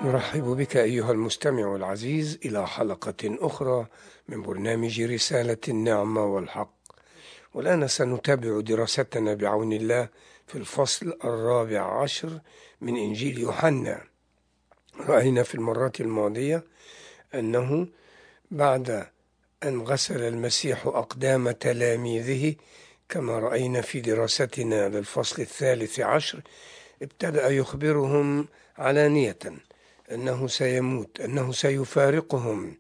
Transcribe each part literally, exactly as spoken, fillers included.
نرحب بك أيها المستمع العزيز إلى حلقة أخرى من برنامج رسالة النعمة والحق، والآن سنتابع دراستنا بعون الله في الفصل الرابع عشر من إنجيل يوحنا. رأينا في المرة الماضية أنه بعد أن غسل المسيح أقدام تلاميذه كما رأينا في دراستنا للفصل الثالث عشر، ابتدأ يخبرهم علانية أنه سيموت، أنه سيفارقهم،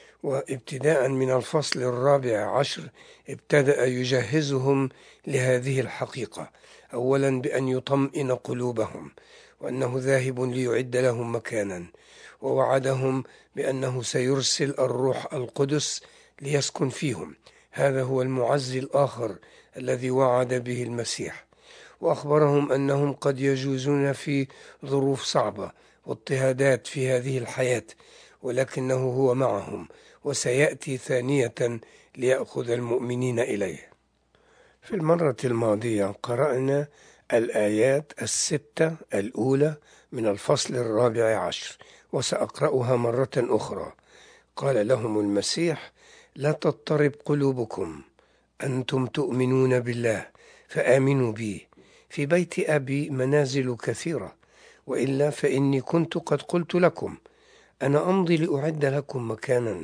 وابتداء من الفصل الرابع عشر ابتدأ يجهزهم لهذه الحقيقة، أولا بأن يطمئن قلوبهم وأنه ذاهب ليعد لهم مكانا، ووعدهم بأنه سيرسل الروح القدس ليسكن فيهم. هذا هو المعزي الآخر الذي وعد به المسيح، وأخبرهم أنهم قد يجوزون في ظروف صعبة واضطهادات في هذه الحياة، ولكنه هو معهم وسيأتي ثانية ليأخذ المؤمنين إليه. في المرة الماضية قرأنا الآيات الستة الأولى من الفصل الرابع عشر، وسأقرأها مرة أخرى. قال لهم المسيح: لا تضطرب قلوبكم، أنتم تؤمنون بالله فآمنوا بي، في بيت أبي منازل كثيرة، وإلا فإني كنت قد قلت لكم أنا أمضي لأعد لكم مكانا،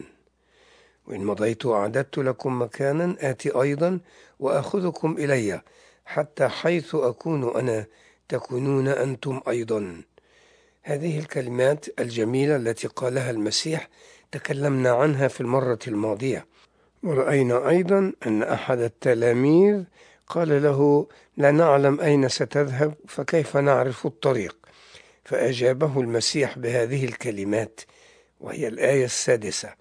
وإن مضيت وأعددت لكم مكانا آتي أيضا وأخذكم إلي، حتى حيث أكون أنا تكونون أنتم أيضا. هذه الكلمات الجميلة التي قالها المسيح تكلمنا عنها في المرة الماضية، ورأينا أيضا أن أحد التلاميذ قال له: لا نعلم أين ستذهب، فكيف نعرف الطريق؟ فأجابه المسيح بهذه الكلمات، وهي الآية السادسة: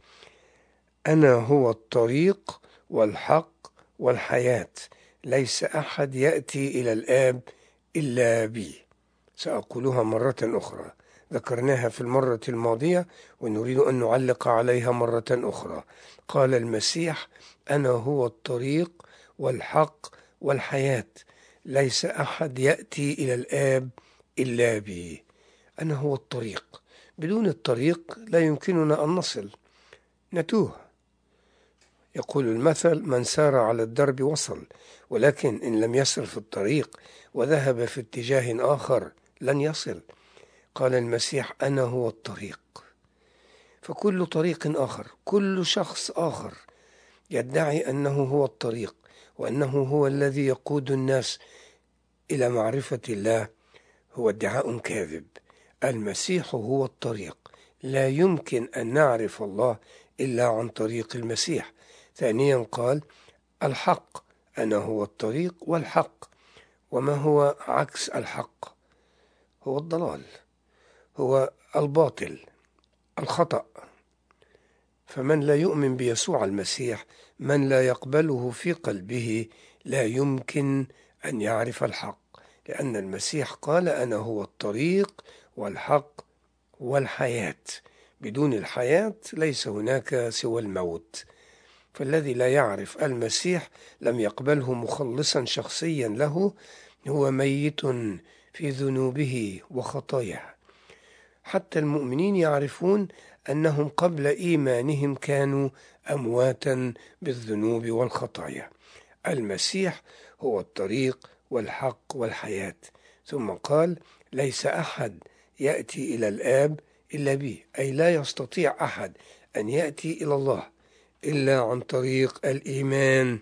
أنا هو الطريق والحق والحياة، ليس أحد يأتي إلى الآب إلا بي. سأقولها مرة أخرى، ذكرناها في المرة الماضية ونريد أن نعلق عليها مرة أخرى. قال المسيح: أنا هو الطريق والحق والحياة، ليس أحد يأتي إلى الآب إلا بي. أنا هو الطريق، بدون الطريق لا يمكننا أن نصل، نتوه. يقول المثل: من سار على الدرب وصل، ولكن إن لم يسر في الطريق وذهب في اتجاه آخر لن يصل. قال المسيح: أنا هو الطريق. فكل طريق آخر، كل شخص آخر يدعي أنه هو الطريق وأنه هو الذي يقود الناس إلى معرفة الله، هو ادعاء كاذب. المسيح هو الطريق، لا يمكن أن نعرف الله إلا عن طريق المسيح. ثانيا قال: الحق، أنا هو الطريق والحق. وما هو عكس الحق؟ هو الضلال، هو الباطل، الخطأ. فمن لا يؤمن بيسوع المسيح، من لا يقبله في قلبه، لا يمكن أن يعرف الحق، لأن المسيح قال: أنا هو الطريق والحق والحياة. بدون الحياة ليس هناك سوى الموت. فالذي لا يعرف المسيح لم يقبله مخلصا شخصيا له، هو ميت في ذنوبه وخطاياه. حتى المؤمنين يعرفون أنهم قبل إيمانهم كانوا أمواتا بالذنوب والخطايا. المسيح هو الطريق والحق والحياة. ثم قال: ليس أحد يأتي إلى الآب إلا بي، أي لا يستطيع أحد أن يأتي إلى الله إلا عن طريق الإيمان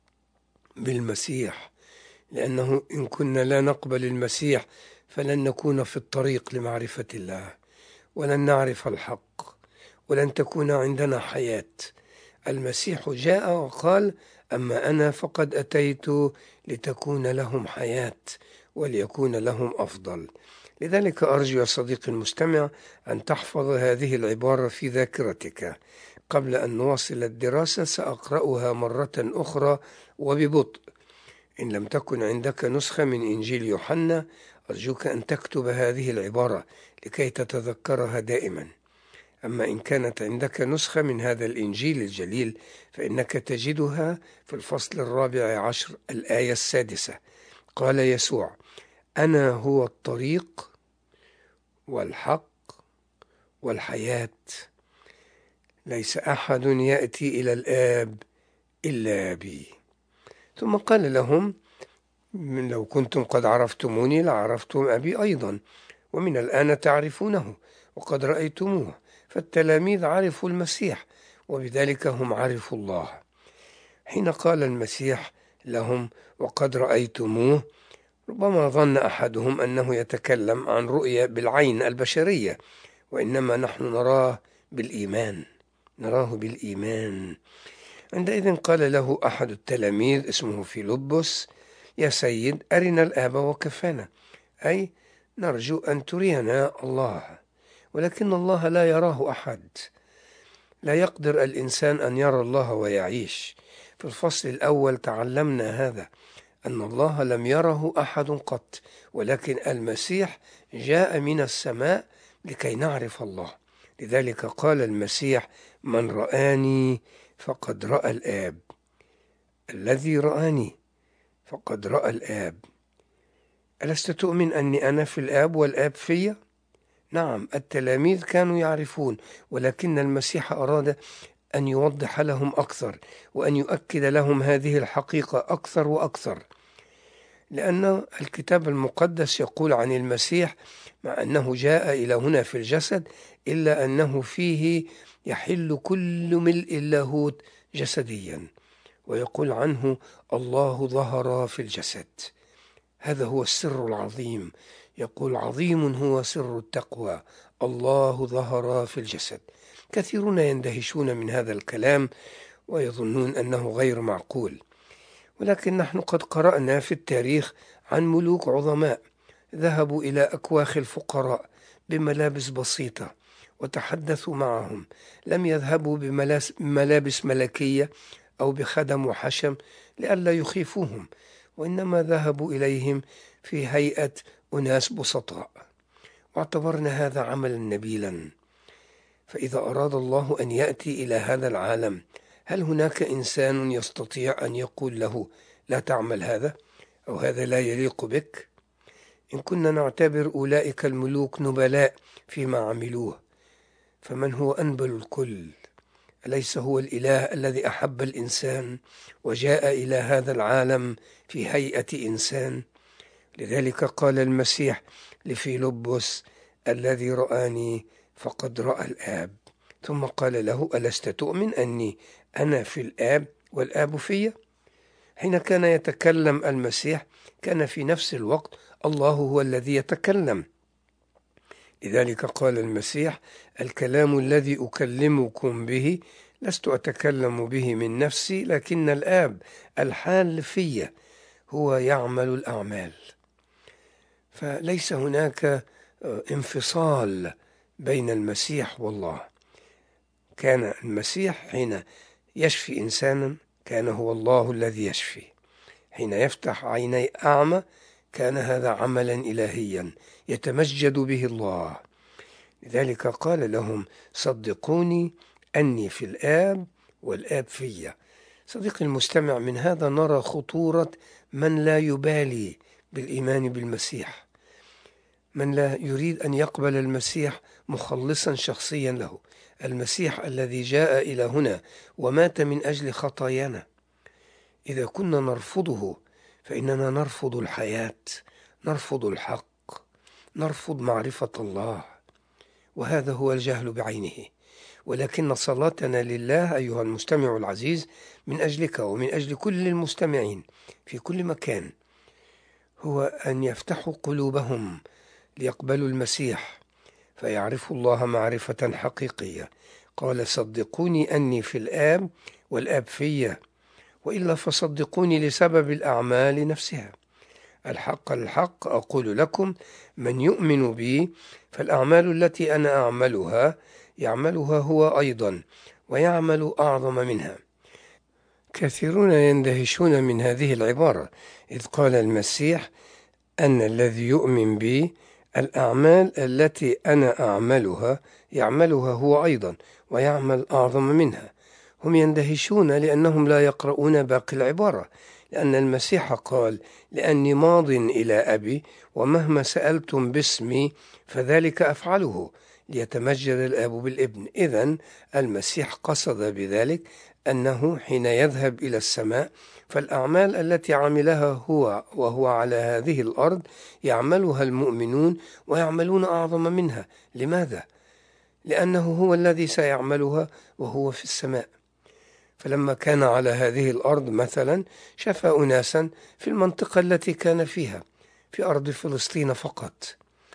بالمسيح، لأنه إن كنا لا نقبل المسيح فلن نكون في الطريق لمعرفة الله، ولن نعرف الحق، ولن تكون عندنا حياة. المسيح جاء وقال: أما أنا فقد أتيت لتكون لهم حياة وليكون لهم أفضل. لذلك أرجو يا صديقي المستمع أن تحفظ هذه العبارة في ذاكرتك. قبل أن نواصل الدراسة سأقرأها مرة أخرى وببطء. إن لم تكن عندك نسخة من إنجيل يوحنا، أرجوك أن تكتب هذه العبارة لكي تتذكرها دائما. أما إن كانت عندك نسخة من هذا الإنجيل الجليل فإنك تجدها في الفصل الرابع عشر الآية السادسة. قال يسوع: أنا هو الطريق والحق والحياة. ليس أحد يأتي إلى الآب إلا بي. ثم قال لهم: من لو كنتم قد عرفتموني لعرفتم أبي أيضا، ومن الآن تعرفونه وقد رأيتموه. فالتلاميذ عرفوا المسيح، وبذلك هم عرفوا الله. حين قال المسيح لهم: وقد رأيتموه، ربما ظن أحدهم أنه يتكلم عن رؤية بالعين البشرية، وإنما نحن نراه بالإيمان، نراه بالإيمان. عندئذ قال له أحد التلاميذ اسمه فيلبس: يا سيد، أرنا الآب وكفانا، أي نرجو أن ترينا الله، ولكن الله لا يراه أحد. لا يقدر الإنسان أن يرى الله ويعيش. في الفصل الأول تعلمنا هذا، أن الله لم يره أحد قط، ولكن المسيح جاء من السماء لكي نعرف الله. لذلك قال المسيح: من رآني فقد رأى الآب. الذي رآني فقد رأى الآب. ألست تؤمن أني أنا في الآب والآب في؟ نعم، التلاميذ كانوا يعرفون، ولكن المسيح أراد أن يوضح لهم أكثر، وأن يؤكد لهم هذه الحقيقة أكثر وأكثر. لأن الكتاب المقدس يقول عن المسيح: مع أنه جاء إلى هنا في الجسد، إلا أنه فيه يحل كل ملء اللاهوت جسديا. ويقول عنه: الله ظهر في الجسد. هذا هو السر العظيم. يقول: عظيم هو سر التقوى، الله ظهر في الجسد. كثيرون يندهشون من هذا الكلام ويظنون أنه غير معقول، ولكن نحن قد قرأنا في التاريخ عن ملوك عظماء ذهبوا إلى أكواخ الفقراء بملابس بسيطة وتحدثوا معهم. لم يذهبوا بملابس ملكية أو بخدم وحشم لئلا يخيفوهم، وإنما ذهبوا إليهم في هيئة أناس بسطاء، واعتبرنا هذا عملا نبيلا. فإذا أراد الله أن يأتي إلى هذا العالم، هل هناك إنسان يستطيع أن يقول له: لا تعمل هذا، أو هذا لا يليق بك؟ إن كنا نعتبر أولئك الملوك نبلاء فيما عملوه، فمن هو أنبل الكل؟ أليس هو الإله الذي أحب الإنسان وجاء إلى هذا العالم في هيئة إنسان؟ لذلك قال المسيح لفيلبس: الذي رآني فقد رأى الآب. ثم قال له: ألست تؤمن أني أنا في الآب والآب في؟ حين كان يتكلم المسيح، كان في نفس الوقت الله هو الذي يتكلم. لذلك قال المسيح: الكلام الذي أكلمكم به لست أتكلم به من نفسي، لكن الآب الحال في هو يعمل الأعمال. فليس هناك انفصال بين المسيح والله. كان المسيح حين يشفي إنسانا كان هو الله الذي يشفي. حين يفتح عيني أعمى كان هذا عملا إلهيا يتمجد به الله. لذلك قال لهم: صدقوني أني في الآب والآب في. صديقي المستمع، من هذا نرى خطورة من لا يبالي بالإيمان بالمسيح، من لا يريد أن يقبل المسيح مخلصا شخصيا له، المسيح الذي جاء إلى هنا ومات من أجل خطايانا. إذا كنا نرفضه فإننا نرفض الحياة، نرفض الحق، نرفض معرفة الله، وهذا هو الجهل بعينه. ولكن صلاتنا لله أيها المستمع العزيز من أجلك ومن أجل كل المستمعين في كل مكان هو أن يفتحوا قلوبهم ليقبلوا المسيح فيعرفوا الله معرفة حقيقية. قال: صدقوني أني في الآب والآب في، وإلا فصدقوني لسبب الأعمال نفسها. الحق الحق أقول لكم: من يؤمن بي فالأعمال التي أنا أعملها يعملها هو أيضا، ويعمل أعظم منها. كثيرون يندهشون من هذه العبارة، إذ قال المسيح أن الذي يؤمن بي الأعمال التي أنا أعملها يعملها هو أيضا، ويعمل أعظم منها. هم يندهشون لأنهم لا يقرؤون باقي العبارة، لأن المسيح قال: لأني ماض إلى أبي ومهما سألتم باسمي فذلك أفعله ليتمجد الآب بالابن. إذن المسيح قصد بذلك أنه حين يذهب إلى السماء فالأعمال التي عملها هو وهو على هذه الأرض يعملها المؤمنون ويعملون أعظم منها. لماذا؟ لأنه هو الذي سيعملها وهو في السماء. فلما كان على هذه الأرض مثلا شفى أناسا في المنطقة التي كان فيها في أرض فلسطين فقط،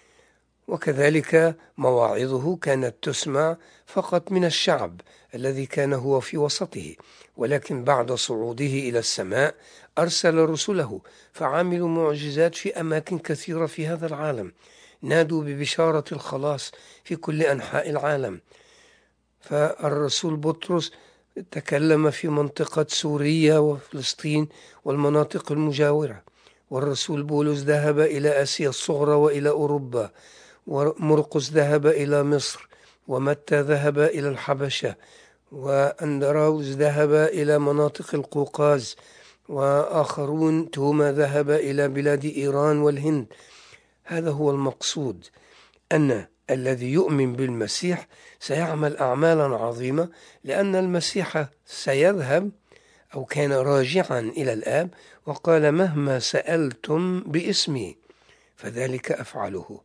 وكذلك مواعظه كانت تسمع فقط من الشعب الذي كان هو في وسطه، ولكن بعد صعوده إلى السماء أرسل رسله فعملوا معجزات في أماكن كثيرة في هذا العالم، نادوا ببشارة الخلاص في كل أنحاء العالم. فالرسول بطرس تكلم في منطقة سوريا وفلسطين والمناطق المجاورة، والرسول بولس ذهب إلى آسيا الصغرى وإلى أوروبا، ومرقس ذهب إلى مصر، ومتى ذهب إلى الحبشة، وأندراوس ذهب إلى مناطق القوقاز، وآخرون توما ذهب إلى بلاد إيران والهند. هذا هو المقصود، أن الذي يؤمن بالمسيح سيعمل أعمالا عظيمة، لأن المسيح سيذهب أو كان راجعا إلى الآب وقال: مهما سألتم باسمي فذلك أفعله.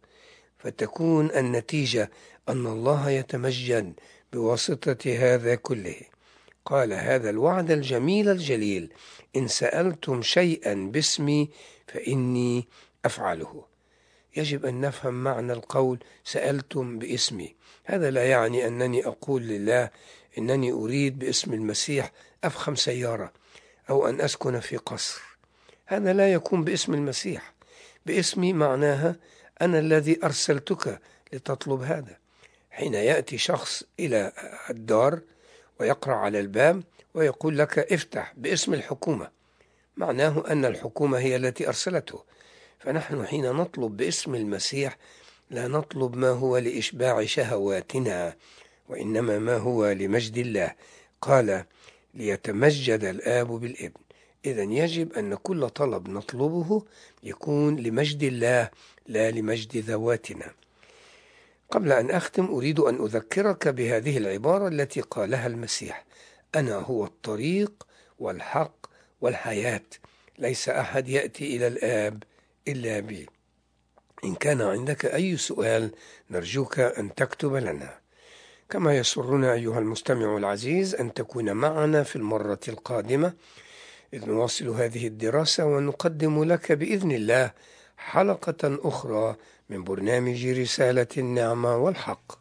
فتكون النتيجة أن الله يتمجد بواسطة هذا كله. قال هذا الوعد الجميل الجليل: إن سألتم شيئا باسمي فإني أفعله. يجب أن نفهم معنى القول سألتم باسمي. هذا لا يعني أنني أقول لله إنني أريد باسم المسيح أفخم سيارة أو أن أسكن في قصر. هذا لا يكون باسم المسيح. باسمي معناها أنا الذي أرسلتك لتطلب هذا. حين يأتي شخص إلى الدار ويقرأ على الباب ويقول لك: افتح باسم الحكومة، معناه أن الحكومة هي التي أرسلته. فنحن حين نطلب باسم المسيح لا نطلب ما هو لإشباع شهواتنا، وإنما ما هو لمجد الله. قال: ليتمجد الآب بالابن. إذن يجب أن كل طلب نطلبه يكون لمجد الله لا لمجد ذواتنا. قبل أن أختم أريد أن أذكرك بهذه العبارة التي قالها المسيح: أنا هو الطريق والحق والحياة، ليس أحد يأتي إلى الآب إلا بي. إن كان عندك أي سؤال نرجوك أن تكتب لنا. كما يسرنا أيها المستمع العزيز أن تكون معنا في المرة القادمة إذ نواصل هذه الدراسة ونقدم لك بإذن الله حلقة أخرى من برنامج رسالة النعمة والحق.